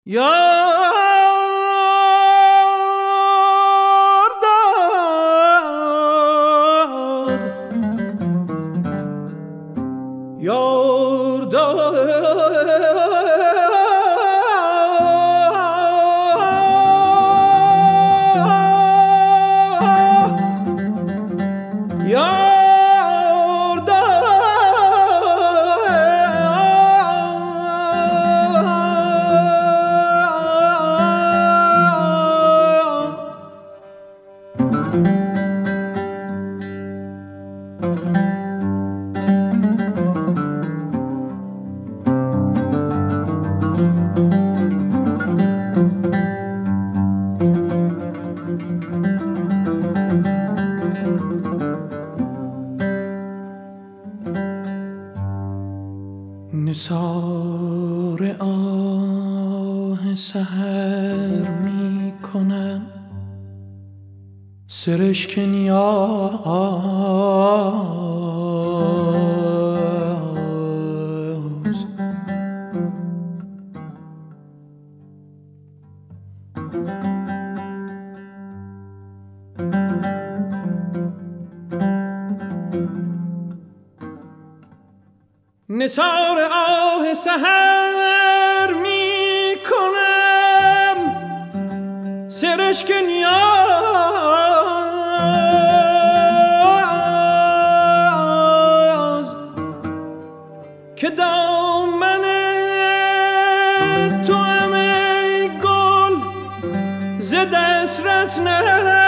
یار داد یار داد نثار آه سحر می کنم سرشک نیاز نثار آه سحر می کنم سرشک نیاز که دامن تو هم ای گل ز دسترس نرود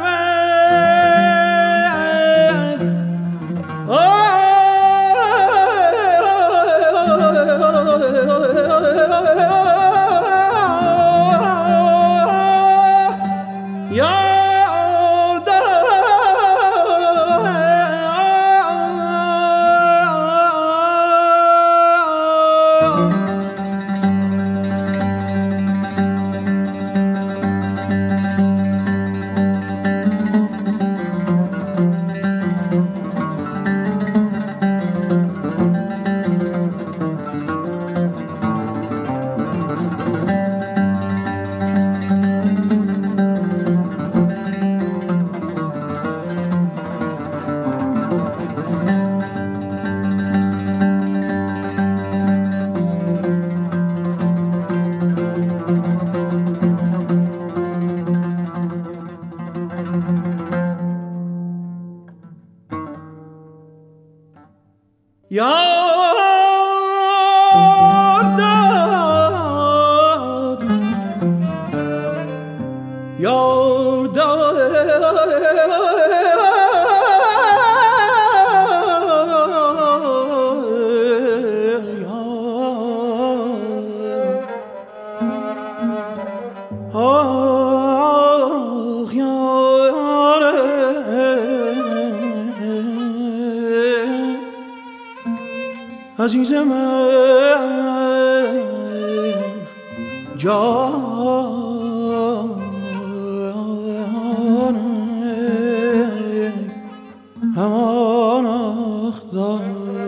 یار داد یار داد عزیز من جان همان اخدار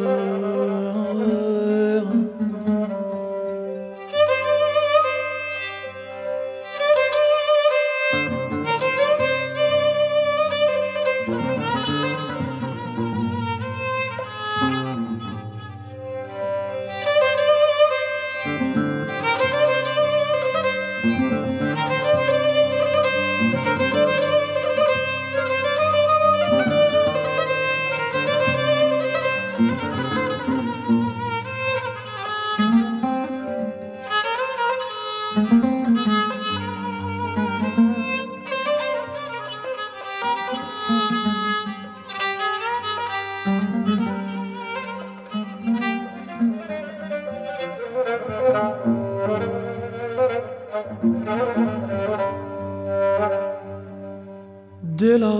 دلا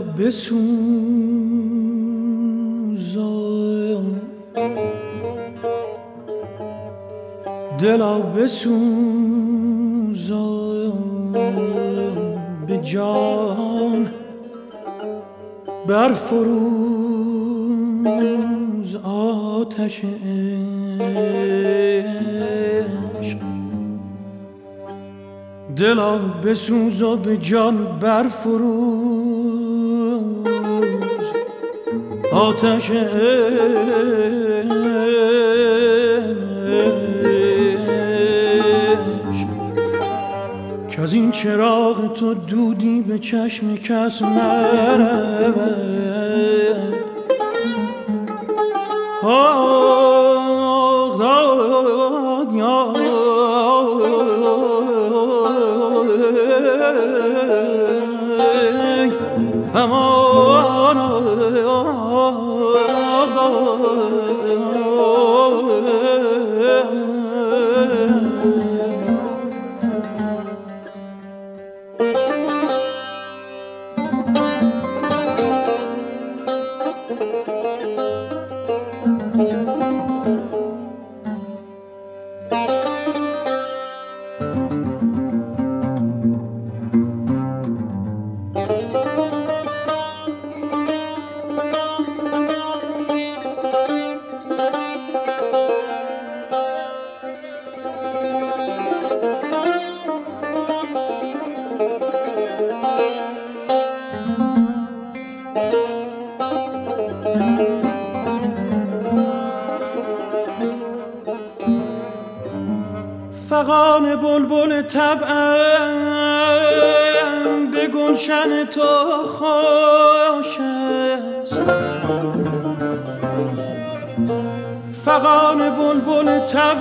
بسوزان دلا بسوزان به جان برفروز آتش عشق دلا بسوز و به جان برفروز آتش عشق که از این چراغ تو دودی به چشم کس نرود. آخ داد یا همان فغان بلبل طبعم به گلشن تو خوش است. فغان بلبل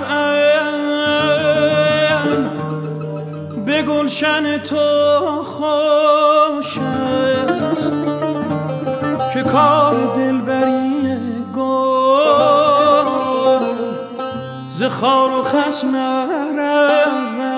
طبعم به گلشن تو خوش است که کار دلبری گل ز خار و خس نرود.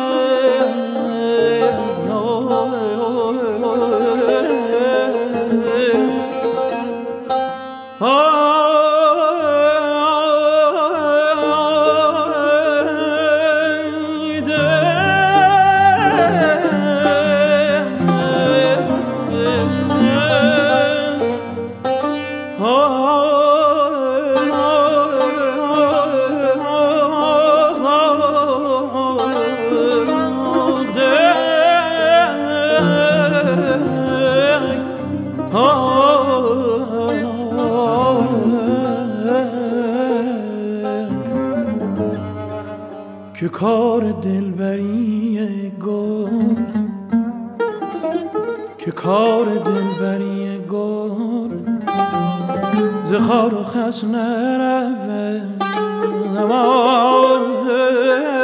که کار دلبری گل که کار دلبری گل ز خار و خس نرود.